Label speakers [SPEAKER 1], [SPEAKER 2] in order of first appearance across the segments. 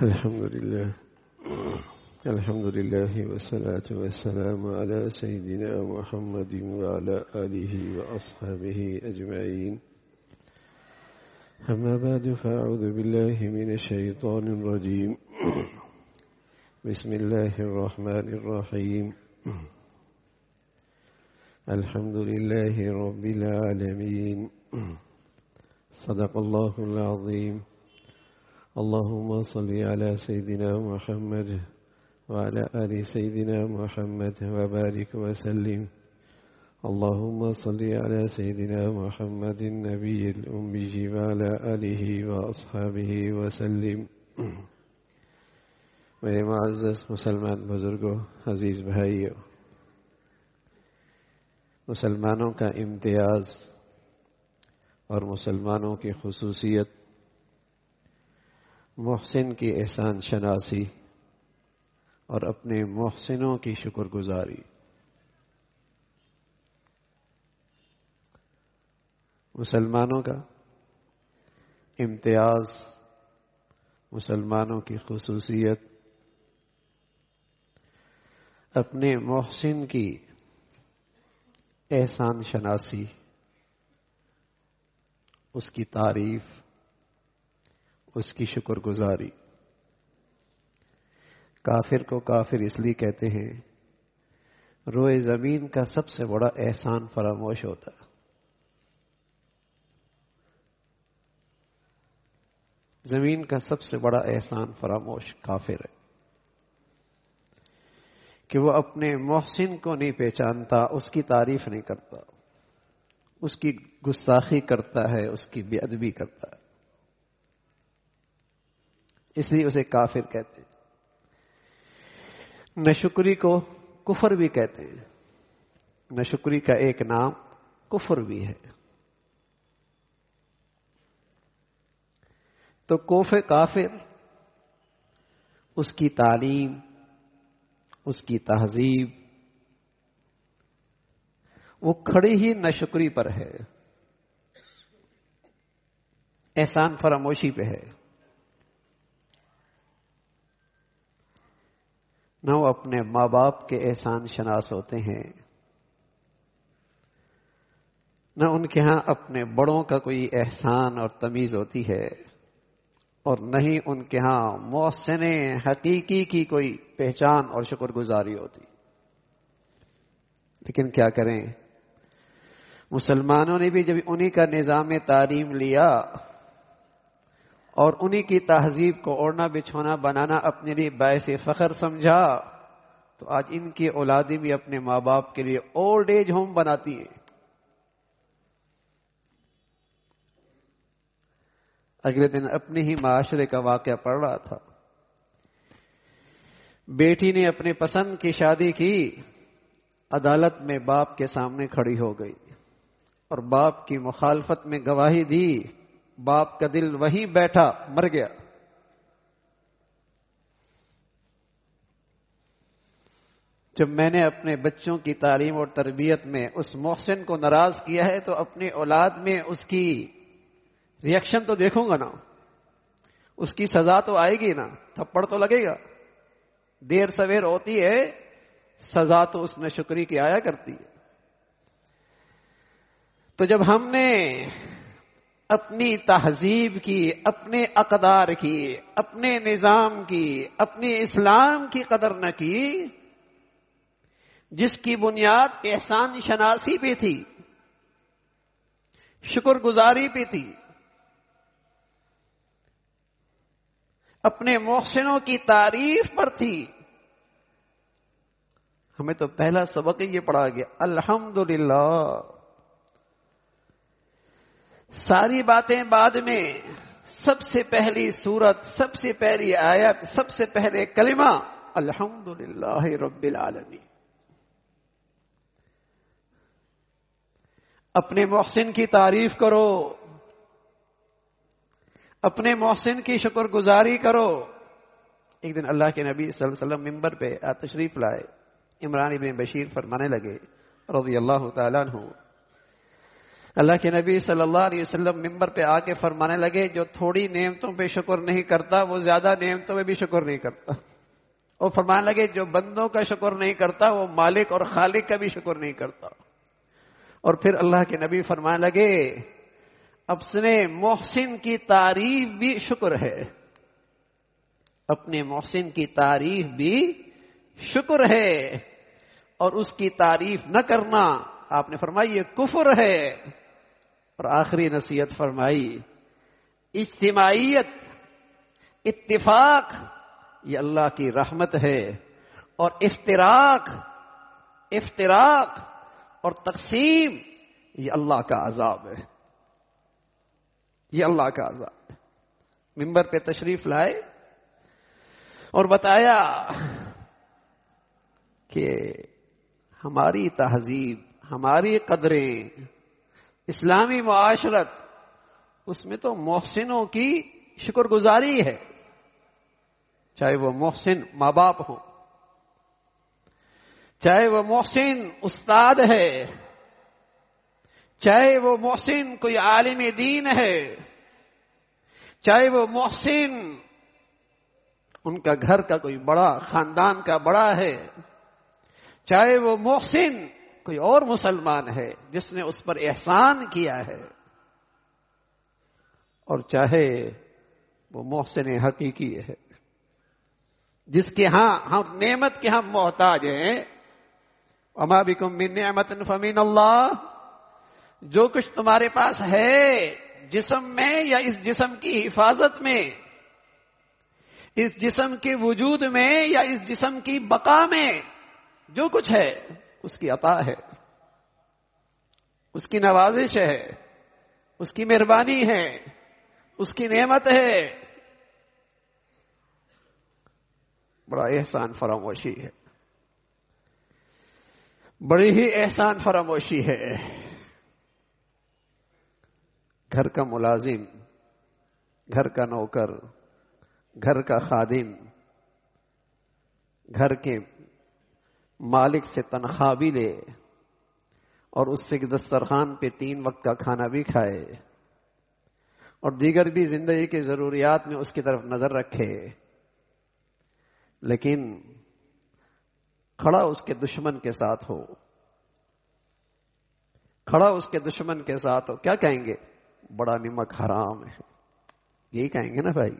[SPEAKER 1] الحمد لله والصلاة والسلام على سيدنا محمد وعلى آله وأصحابه أجمعين. أما بعد فأعوذ بالله من الشيطان الرجيم. بسم الله الرحمن الرحيم. الحمد لله رب العالمين. صدق الله العظيم. اللهم صل على سيدنا محمد وعلى آل سيدنا محمد وبارك وسلم. اللهم صل على سيدنا محمد النبي الأمي وعلى آله وأصحابه وسلم. میرے معزز مسلمان بزرگوں، عزیز بھائیوں، مسلمانوں کا امتیاز اور مسلمانوں کی خصوصیت محسن کی احسان شناسی اور اپنے محسنوں کی شکر گزاری. مسلمانوں کا امتیاز، مسلمانوں کی خصوصیت اپنے محسن کی احسان شناسی، اس کی تعریف، اس کی شکر گزاری. کافر کو کافر اس لیے کہتے ہیں روئے زمین کا سب سے بڑا احسان فراموش ہوتا ہے. زمین کا سب سے بڑا احسان فراموش کافر ہے کہ وہ اپنے محسن کو نہیں پہچانتا، اس کی تعریف نہیں کرتا، اس کی گستاخی کرتا ہے، اس کی بے ادبی کرتا ہے. اس لیے اسے کافر کہتے ہیں. ناشکری کو کفر بھی کہتے ہیں. ناشکری کا ایک نام کفر بھی ہے. تو کافر اس کی تعلیم، اس کی تہذیب وہ کھڑی ہی ناشکری پر ہے، احسان فراموشی پہ ہے. نہ وہ اپنے ماں باپ کے احسان شناس ہوتے ہیں، نہ ان کے ہاں اپنے بڑوں کا کوئی احسان اور تمیز ہوتی ہے، اور نہ ہی ان کے ہاں محسن حقیقی کی کوئی پہچان اور شکر گزاری ہوتی. لیکن کیا کریں، مسلمانوں نے بھی جب انہی کا نظام تعلیم لیا اور انہی کی تہذیب کو اوڑھنا بچھونا بنانا اپنے لیے باعث فخر سمجھا، تو آج ان کی اولادیں بھی اپنے ماں باپ کے لیے اولڈ ایج ہوم بناتی ہیں. اگلے دن اپنے ہی معاشرے کا واقعہ پڑھ رہا تھا. بیٹی نے اپنے پسند کی شادی کی، عدالت میں باپ کے سامنے کھڑی ہو گئی اور باپ کی مخالفت میں گواہی دی. باپ کا دل وہیں بیٹھا، مر گیا. جب میں نے اپنے بچوں کی تعلیم اور تربیت میں اس محسن کو ناراض کیا ہے تو اپنی اولاد میں اس کی ریئیکشن تو دیکھوں گا نا، اس کی سزا تو آئے گی نا، تھپڑ تو لگے گا. دیر سویر ہوتی ہے، سزا تو اس ناشکری کی آیا کرتی ہے. تو جب ہم نے اپنی تہذیب کی، اپنے اقدار کی، اپنے نظام کی، اپنی اسلام کی قدر نہ کی، جس کی بنیاد احسان شناسی پہ تھی، شکر گزاری پہ تھی، اپنے محسنوں کی تعریف پر تھی، ہمیں تو پہلا سبق یہ پڑھا گیا الحمدللہ. ساری باتیں بعد میں، سب سے پہلی سورت، سب سے پہلی آیت، سب سے پہلے کلمہ الحمدللہ رب العالمین. اپنے محسن کی تعریف کرو، اپنے محسن کی شکر گزاری کرو. ایک دن اللہ کے نبی صلی اللہ علیہ وسلم ممبر پہ تشریف لائے. عمران ابن بشیر فرمانے لگے رضی اللہ تعالیٰ عنہ، اللہ کے نبی صلی اللہ علیہ وسلم منبر پہ آ کے فرمانے لگے جو تھوڑی نعمتوں پہ شکر نہیں کرتا وہ زیادہ نعمتوں پہ بھی شکر نہیں کرتا. اور فرمانے لگے جو بندوں کا شکر نہیں کرتا وہ مالک اور خالق کا بھی شکر نہیں کرتا. اور پھر اللہ کے نبی فرمانے لگے اپنے محسن کی تعریف بھی شکر ہے. اپنے محسن کی تعریف بھی شکر ہے، اور اس کی تعریف نہ کرنا آپ نے فرمائی یہ کفر ہے. اور آخری نصیحت فرمائی اجتماعیت، اتفاق یہ اللہ کی رحمت ہے، اور افتراق اور تقسیم یہ اللہ کا عذاب ہے. یہ اللہ کا عذاب ہے. منبر پہ تشریف لائے اور بتایا کہ ہماری تہذیب، ہماری قدریں، اسلامی معاشرت، اس میں تو محسنوں کی شکر گزاری ہے، چاہے وہ محسن ماں باپ ہوں، چاہے وہ محسن استاد ہے، چاہے وہ محسن کوئی عالم دین ہے، چاہے وہ محسن ان کا گھر کا کوئی بڑا خاندان کا بڑا ہے، چاہے وہ محسن کوئی اور مسلمان ہے جس نے اس پر احسان کیا ہے، اور چاہے وہ محسن حقیقی ہے جس کے ہاں ہم نعمت کے ہم محتاج ہیں. وما بکم من نعمت فمن اللہ، جو کچھ تمہارے پاس ہے جسم میں یا اس جسم کی حفاظت میں، اس جسم کے وجود میں یا اس جسم کی بقا میں، جو کچھ ہے اس کی عطا ہے، اس کی نوازش ہے، اس کی مہربانی ہے، اس کی نعمت ہے. بڑا احسان فراموشی ہے، بڑی ہی احسان فراموشی ہے. گھر کا ملازم، گھر کا نوکر، گھر کا خادم، گھر کے مالک سے تنخواہ بھی لے اور اس سے دسترخوان پہ 3 وقت کا کھانا بھی کھائے اور دیگر بھی زندگی کی ضروریات میں اس کی طرف نظر رکھے، لیکن کھڑا اس کے دشمن کے ساتھ ہو، کھڑا اس کے دشمن کے ساتھ ہو، کیا کہیں گے؟ بڑا نمک حرام ہے، یہی کہیں گے نا بھائی.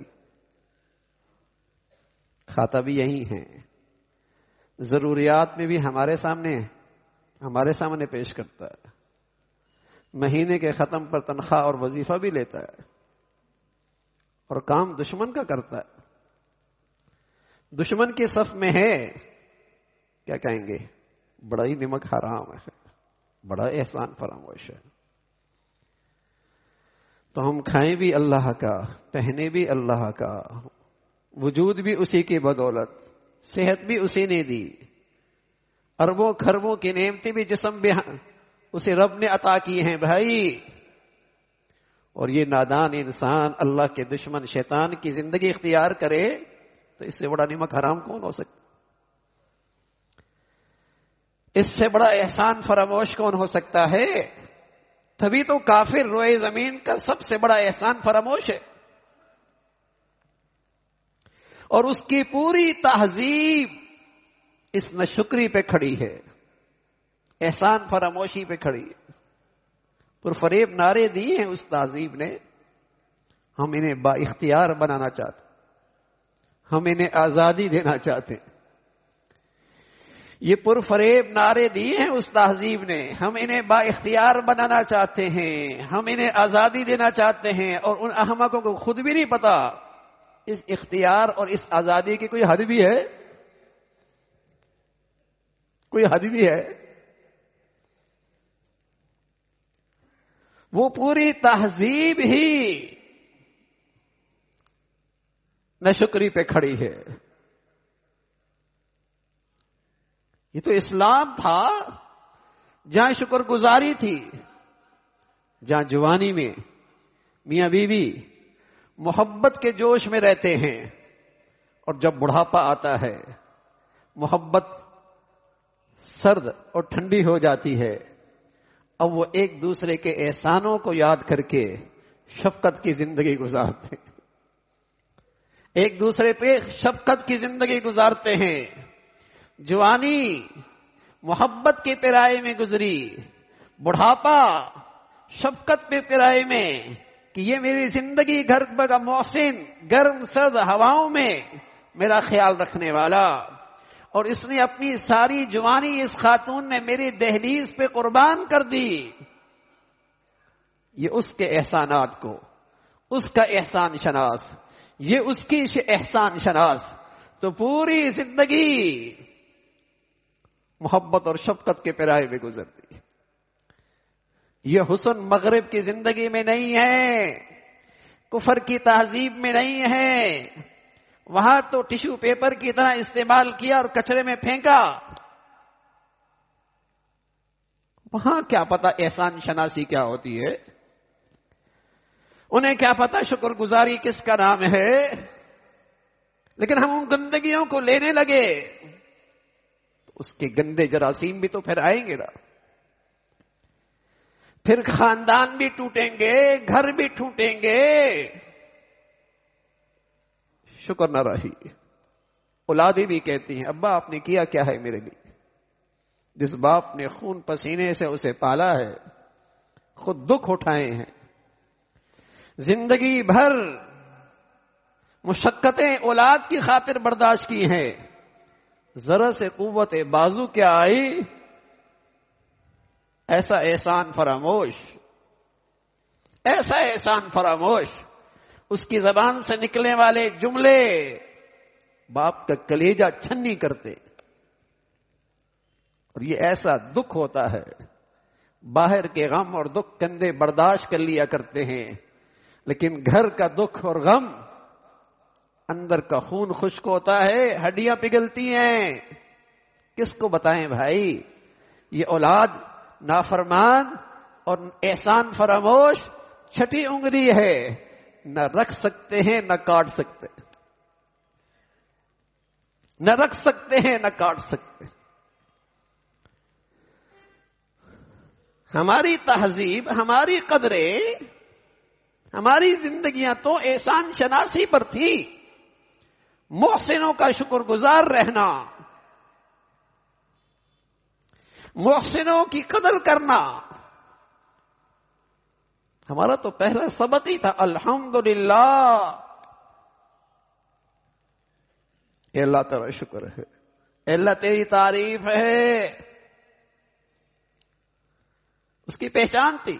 [SPEAKER 1] کھاتا بھی یہی ہے، ضروریات میں بھی ہمارے سامنے پیش کرتا ہے، مہینے کے ختم پر تنخواہ اور وظیفہ بھی لیتا ہے، اور کام دشمن کا کرتا ہے. دشمن کی صف میں ہے، کیا کہیں گے؟ بڑا ہی نمک حرام ہے، بڑا احسان فراموش ہے. تو ہم کھائیں بھی اللہ کا، پہنے بھی اللہ کا، وجود بھی اسی کی بدولت، صحت بھی اسی نے دی، اربوں خربوں کی نعمتیں بھی جسم بھی اسے رب نے عطا کی ہیں بھائی. اور یہ نادان انسان اللہ کے دشمن شیطان کی زندگی اختیار کرے تو اس سے بڑا نمک حرام کون ہو سکتا؟ اس سے بڑا احسان فراموش کون ہو سکتا ہے؟ تبھی تو کافر روئے زمین کا سب سے بڑا احسان فراموش ہے، اور اس کی پوری تہذیب اس ناشکری پہ کھڑی ہے، احسان فراموشی پہ کھڑی ہے. پرفریب نعرے دیے ہیں اس تہذیب نے، ہم انہیں با اختیار بنانا چاہتے، ہم انہیں آزادی دینا چاہتے. یہ پرفریب نعرے دیے ہیں اس تہذیب نے، ہم انہیں با اختیار بنانا چاہتے ہیں، ہم انہیں آزادی دینا چاہتے ہیں. اور ان احمقوں کو خود بھی نہیں پتا اس اختیار اور اس آزادی کی کوئی حد بھی ہے، کوئی حد بھی ہے. وہ پوری تہذیب ہی ناشکری پہ کھڑی ہے. یہ تو اسلام تھا جہاں شکر گزاری تھی، جہاں جوانی میں میاں بیوی محبت کے جوش میں رہتے ہیں، اور جب بڑھاپا آتا ہے محبت سرد اور ٹھنڈی ہو جاتی ہے، اب وہ ایک دوسرے کے احسانوں کو یاد کر کے شفقت کی زندگی گزارتے ہیں، ایک دوسرے پہ شفقت کی زندگی گزارتے ہیں۔ جوانی محبت کے پیرائے میں گزری، بڑھاپا شفقت پہ پیرائے میں، کہ یہ میری زندگی گھر کا محسن، گرم سرد ہواؤں میں میرا خیال رکھنے والا، اور اس نے اپنی ساری جوانی اس خاتون نے میری دہلیز پہ قربان کر دی۔ یہ اس کے احسانات کو، اس کا احسان شناس، یہ اس کی احسان شناس، تو پوری زندگی محبت اور شفقت کے پیرائے میں گزرتی۔ یہ حسن مغرب کی زندگی میں نہیں ہے، کفر کی تہذیب میں نہیں ہے۔ وہاں تو ٹشو پیپر کی طرح استعمال کیا اور کچرے میں پھینکا۔ وہاں کیا پتا احسان شناسی کیا ہوتی ہے، انہیں کیا پتا شکر گزاری کس کا نام ہے۔ لیکن ہم ان گندگیوں کو لینے لگے تو اس کے گندے جراثیم بھی تو پھر آئیں گے نا، پھر خاندان بھی ٹوٹیں گے، گھر بھی ٹوٹیں گے۔ شکر نہ رہی، اولادیں بھی کہتی ہیں ابا آپ نے کیا کیا ہے میرے لیے؟ جس باپ نے خون پسینے سے اسے پالا ہے، خود دکھ اٹھائے ہیں، زندگی بھر مشقتیں اولاد کی خاطر برداشت کی ہیں، ذرا سے قوت بازو کیا آئی، ایسا احسان فراموش، ایسا احسان فراموش۔ اس کی زبان سے نکلنے والے جملے باپ کا کلیجہ چھنی کرتے، اور یہ ایسا دکھ ہوتا ہے، باہر کے غم اور دکھ کندھے برداشت کر لیا کرتے ہیں، لیکن گھر کا دکھ اور غم، اندر کا خون خشک ہوتا ہے، ہڈیاں پگھلتی ہیں۔ کس کو بتائیں بھائی؟ یہ اولاد نافرمان اور احسان فراموش چھٹی انگلی ہے، نہ رکھ سکتے ہیں نہ کاٹ سکتے، نہ رکھ سکتے ہیں نہ کاٹ سکتے۔ ہماری تہذیب، ہماری قدریں، ہماری زندگیاں تو احسان شناسی پر تھی، محسنوں کا شکر گزار رہنا، محسنوں کی قدر کرنا، ہمارا تو پہلا سبق ہی تھا الحمدللہ۔ اے اللہ تیرا شکر ہے، اے اللہ تیری تعریف ہے، اس کی پہچان تھی،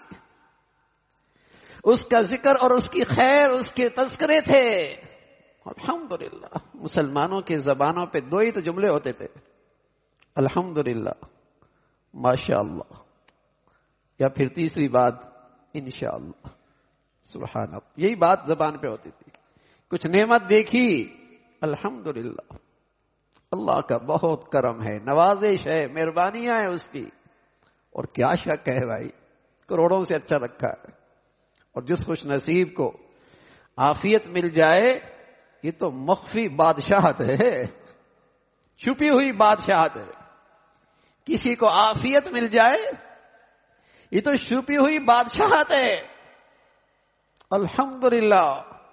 [SPEAKER 1] اس کا ذکر اور اس کی خیر، اس کے تذکرے تھے۔ الحمدللہ مسلمانوں کی زبانوں پہ دو ہی تو جملے ہوتے تھے، الحمدللہ، ماشاءاللہ، یا پھر تیسری بات انشاءاللہ، سبحان اللہ، یہی بات زبان پہ ہوتی تھی۔ کچھ نعمت دیکھی، الحمدللہ، اللہ کا بہت کرم ہے، نوازش ہے، مہربانیاں ہیں اس کی، اور کیا شک ہے بھائی، کروڑوں سے اچھا رکھا ہے۔ اور جس خوش نصیب کو عافیت مل جائے، یہ تو مخفی بادشاہت ہے، چھپی ہوئی بادشاہت ہے۔ کسی کو عافیت مل جائے، یہ تو چھپی ہوئی بادشاہت ہے۔ الحمدللہ۔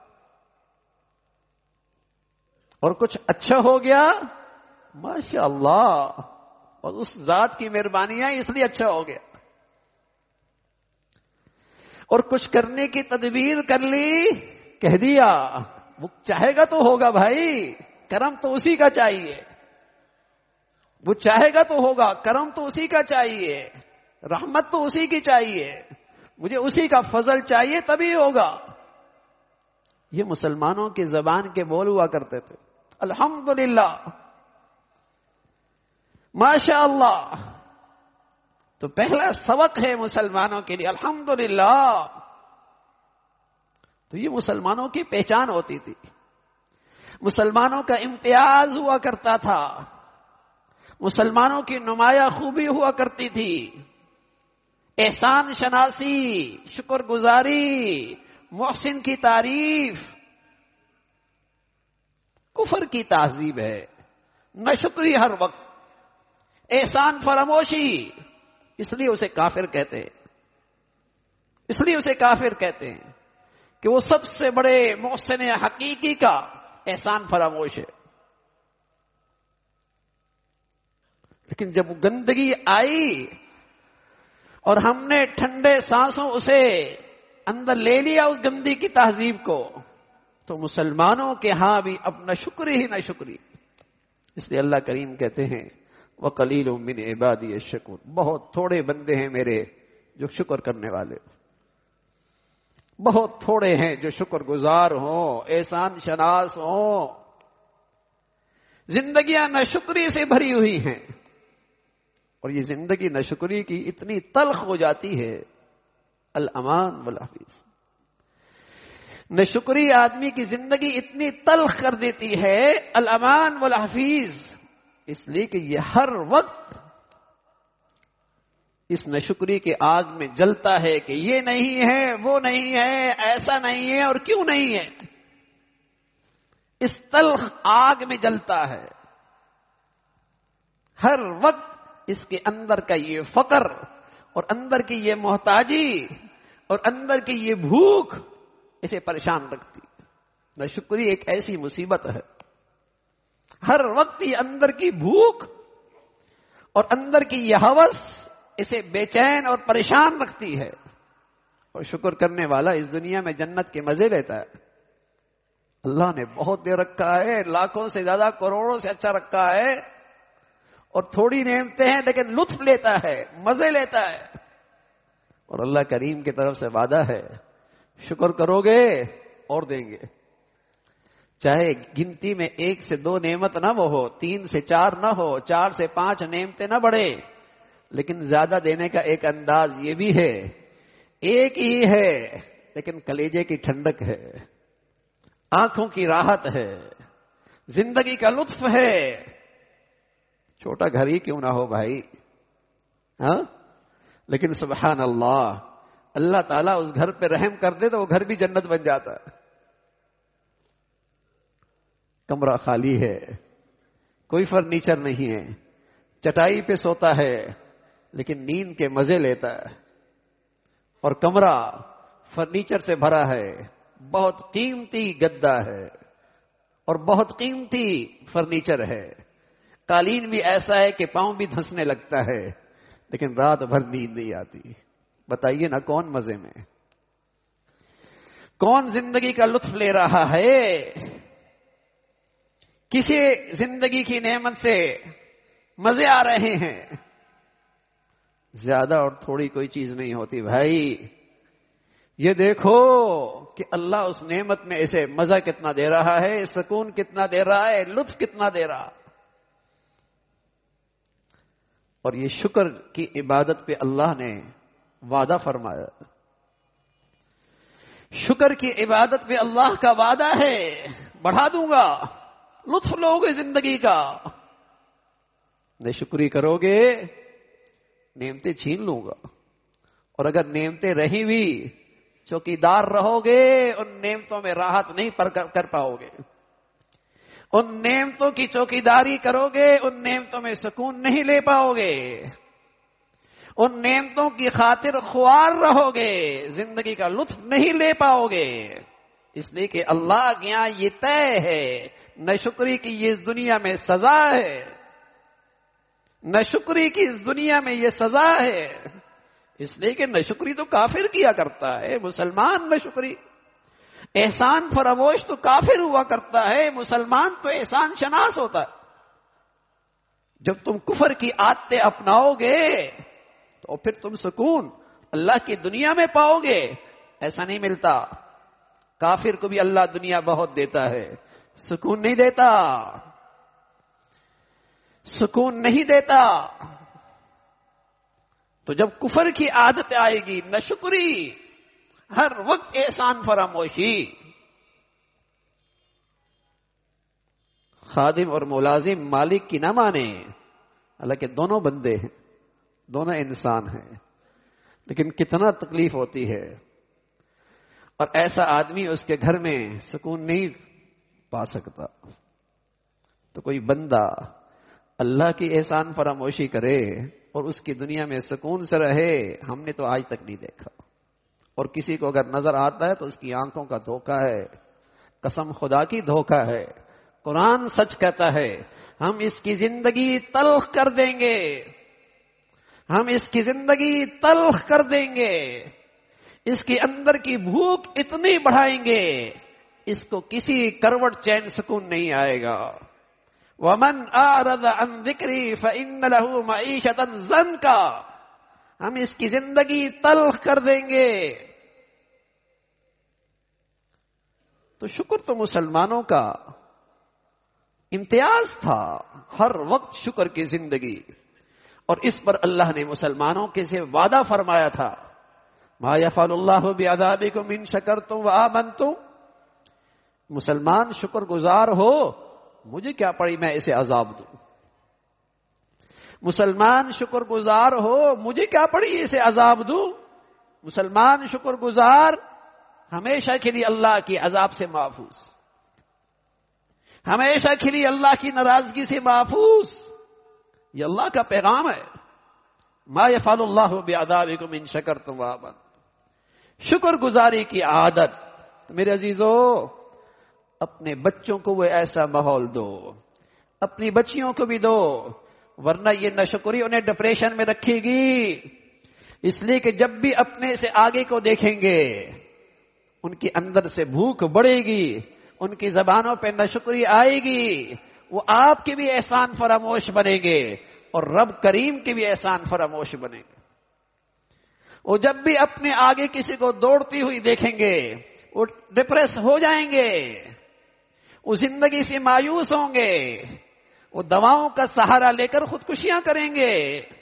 [SPEAKER 1] اور کچھ اچھا ہو گیا، ماشاءاللہ، اور اس ذات کی مہربانیاں اس لیے اچھا ہو گیا۔ اور کچھ کرنے کی تدبیر کر لی، کہہ دیا، وہ چاہے گا تو ہوگا بھائی، کرم تو اسی کا چاہیے، وہ چاہے گا تو ہوگا، کرم تو اسی کا چاہیے، رحمت تو اسی کی چاہیے، مجھے اسی کا فضل چاہیے تبھی ہوگا۔ یہ مسلمانوں کی زبان کے بول ہوا کرتے تھے، الحمدللہ، ماشاءاللہ۔ تو پہلا سبق ہے مسلمانوں کے لیے الحمدللہ۔ تو یہ مسلمانوں کی پہچان ہوتی تھی، مسلمانوں کا امتیاز ہوا کرتا تھا، مسلمانوں کی نمایاں خوبی ہوا کرتی تھی، احسان شناسی، شکر گزاری، محسن کی تعریف۔ کفر کی تہذیب ہے، ناشکری ہر وقت، احسان فراموشی، اس لیے اسے کافر کہتے ہیں۔ اس لیے اسے کافر کہتے ہیں کہ وہ سب سے بڑے محسن حقیقی کا احسان فراموش ہے. لیکن جب گندگی آئی اور ہم نے ٹھنڈے سانسوں اسے اندر لے لیا اس گندی کی تہذیب کو، تو مسلمانوں کے ہاں بھی اب نہ شکری ہی نہ شکری. اس لیے اللہ کریم کہتے ہیں وَقَلِيلٌ مِّنْ عِبَادِيَ الشَّكُورُ، بہت تھوڑے بندے ہیں میرے جو شکر کرنے والے، بہت تھوڑے ہیں جو شکر گزار ہوں، احسان شناس ہوں. زندگیاں ناشکری سے بھری ہوئی ہیں، اور یہ زندگی ناشکری کی اتنی تلخ ہو جاتی ہے. الامان والحفیظ، ناشکری آدمی کی زندگی اتنی تلخ کر دیتی ہے. الامان والحفیظ، اس لیے کہ یہ ہر وقت اس ناشکری کے آگ میں جلتا ہے کہ یہ نہیں ہے، وہ نہیں ہے، ایسا نہیں ہے، اور کیوں نہیں ہے. اس تلخ آگ میں جلتا ہے. ہر وقت اس کے اندر کا یہ فقر اور اندر کی یہ محتاجی اور اندر کی یہ بھوک اسے پریشان رکھتی. ناشکری ایک ایسی مصیبت ہے، ہر وقت یہ اندر کی بھوک اور اندر کی یہ ہوس اسے بے چین اور پریشان رکھتی ہے. اور شکر کرنے والا اس دنیا میں جنت کے مزے لیتا ہے. اللہ نے بہت دے رکھا ہے، لاکھوں سے زیادہ، کروڑوں سے اچھا رکھا ہے، اور تھوڑی نعمتیں ہیں لیکن لطف لیتا ہے، مزے لیتا ہے. اور اللہ کریم کی طرف سے وعدہ ہے شکر کرو گے اور دیں گے. چاہے گنتی میں 1 سے 2 نعمت نہ وہ ہو، 3 سے 4 نہ ہو، 4 سے 5 نعمتیں نہ بڑھے، لیکن زیادہ دینے کا ایک انداز یہ بھی ہے. ایک ہی ہے لیکن کلیجے کی ٹھنڈک ہے، آنکھوں کی راحت ہے، زندگی کا لطف ہے. چھوٹا گھر ہی کیوں نہ ہو بھائی، ہاں، لیکن سبحان اللہ، اللہ تعالیٰ اس گھر پہ رحم کر دے تو وہ گھر بھی جنت بن جاتا ہے. کمرہ خالی ہے، کوئی فرنیچر نہیں ہے، چٹائی پہ سوتا ہے لیکن نیند کے مزے لیتا ہے. اور کمرہ فرنیچر سے بھرا ہے، بہت قیمتی گدا ہے اور بہت قیمتی فرنیچر ہے. قالین بھی ایسا ہے کہ پاؤں بھی دھنسنے لگتا ہے، لیکن رات بھر نیند نہیں آتی. بتائیے نا کون مزے میں، کون زندگی کا لطف لے رہا ہے؟ کسی زندگی کی نعمت سے مزے آ رہے ہیں. زیادہ اور تھوڑی کوئی چیز نہیں ہوتی بھائی. یہ دیکھو کہ اللہ اس نعمت میں اسے مزہ کتنا دے رہا ہے، سکون کتنا دے رہا ہے، لطف کتنا دے رہا. اور یہ شکر کی عبادت پہ اللہ نے وعدہ فرمایا. شکر کی عبادت پہ اللہ کا وعدہ ہے بڑھا دوں گا، لطف لو گے زندگی کا. ناشکری کرو گے نعمتیں چھین لوں گا. اور اگر نعمتیں رہی بھی چوکیدار رہو گے، ان نعمتوں میں راحت نہیں کر پاؤ گے. ان نعمتوں کی چوکیداری کرو گے، ان نعمتوں میں سکون نہیں لے پاؤ گے. ان نعمتوں کی خاطر خوار رہو گے، زندگی کا لطف نہیں لے پاؤ گے. اس لیے کہ اللہ کے یہاں یہ طے ہے، ناشکری کی یہ اس دنیا میں سزا ہے. ناشکری کی اس دنیا میں یہ سزا ہے. اس لیے کہ ناشکری تو کافر کیا کرتا ہے، مسلمان ناشکری، احسان فراموش تو کافر ہوا کرتا ہے، مسلمان تو احسان شناس ہوتا ہے. جب تم کفر کی عادتیں اپناؤ گے تو پھر تم سکون اللہ کی دنیا میں پاؤ گے. ایسا نہیں ملتا. کافر کو بھی اللہ دنیا بہت دیتا ہے، سکون نہیں دیتا، سکون نہیں دیتا. تو جب کفر کی عادت آئے گی، ناشکری، ہر وقت احسان فراموشی. خادم اور ملازم مالک کی نہ مانے، حالانکہ دونوں بندے ہیں، دونوں انسان ہیں، لیکن کتنا تکلیف ہوتی ہے. اور ایسا آدمی اس کے گھر میں سکون نہیں پا سکتا. تو کوئی بندہ اللہ کی احسان فراموشی کرے اور اس کی دنیا میں سکون سے رہے، ہم نے تو آج تک نہیں دیکھا. اور کسی کو اگر نظر آتا ہے تو اس کی آنکھوں کا دھوکہ ہے، قسم خدا کی دھوکہ ہے۔ قرآن سچ کہتا ہے ہم اس کی زندگی تلخ کر دیں گے، ہم اس کی زندگی تلخ کر دیں گے، اس کے اندر کی بھوک اتنی بڑھائیں گے اس کو کسی کروٹ چین سکون نہیں آئے گا۔ وَمَنْ أَعْرَضَ عَنْ ذِكْرِي فَإِنَّ لَهُ مَعِيشَةً ضَنْكًا، ہم اس کی زندگی تلخ کر دیں گے۔ تو شکر تو مسلمانوں کا امتیاز تھا، ہر وقت شکر کی زندگی، اور اس پر اللہ نے مسلمانوں کے سے وعدہ فرمایا تھا، ما یفعل اللہ بعذابکم ان شکرتم وآمنتم، مسلمان شکر گزار ہو مجھے کیا پڑی میں اسے عذاب دوں، مسلمان شکر گزار ہو مجھے کیا پڑی اسے عذاب دوں، مسلمان شکر گزار ہمیشہ کے لیے اللہ کی عذاب سے محفوظ، ہمیشہ کے لیے اللہ کی ناراضگی سے محفوظ۔ یہ اللہ کا پیغام ہے، ما یفعل اللہ بعذابکم ان شکرتم وآمنتم، شکر گزاری کی عادت۔ میرے عزیزو، اپنے بچوں کو وہ ایسا ماحول دو، اپنی بچیوں کو بھی دو، ورنہ یہ ناشکری انہیں ڈپریشن میں رکھے گی، اس لیے کہ جب بھی اپنے سے آگے کو دیکھیں گے ان کے اندر سے بھوک بڑھے گی، ان کی زبانوں پہ ناشکری آئے گی، وہ آپ کے بھی احسان فراموش بنیں گے اور رب کریم کے بھی احسان فراموش بنیں گے۔ وہ جب بھی اپنے آگے کسی کو دوڑتی ہوئی دیکھیں گے وہ ڈپریس ہو جائیں گے، وہ زندگی سے مایوس ہوں گے، وہ دواؤں کا سہارا لے کر خودکشیاں کریں گے۔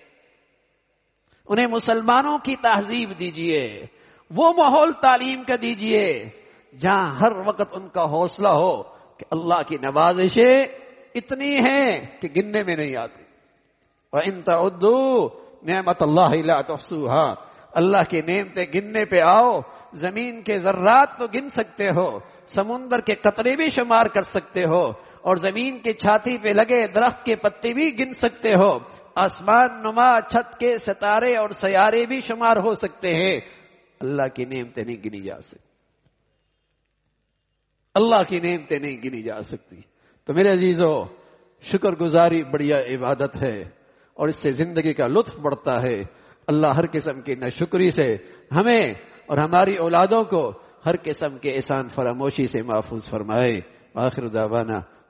[SPEAKER 1] انہیں مسلمانوں کی تہذیب دیجئے، وہ ماحول تعلیم کا دیجئے جہاں ہر وقت ان کا حوصلہ ہو کہ اللہ کی نوازشیں اتنی ہیں کہ گننے میں نہیں آتی۔ وَإِن تَعُدُّوا نِعْمَتَ اللَّهِ لَا تُحْصُوهَا، اللہ کی نعمتیں گننے پہ آؤ، زمین کے ذرات تو گن سکتے ہو، سمندر کے قطرے بھی شمار کر سکتے ہو، اور زمین کے چھاتی پہ لگے درخت کے پتے بھی گن سکتے ہو، آسمان نما چھت کے ستارے اور سیارے بھی شمار ہو سکتے ہیں، اللہ کی نعمتیں نہیں گنی جا سکتی، اللہ کی نعمتیں نہیں گنی جا سکتی۔ تو میرے عزیزو، شکر گزاری بڑھیا عبادت ہے اور اس سے زندگی کا لطف بڑھتا ہے۔ اللہ ہر قسم کی ناشکری سے ہمیں اور ہماری اولادوں کو ہر قسم کے احسان فراموشی سے محفوظ فرمائے۔ آخر دعوانا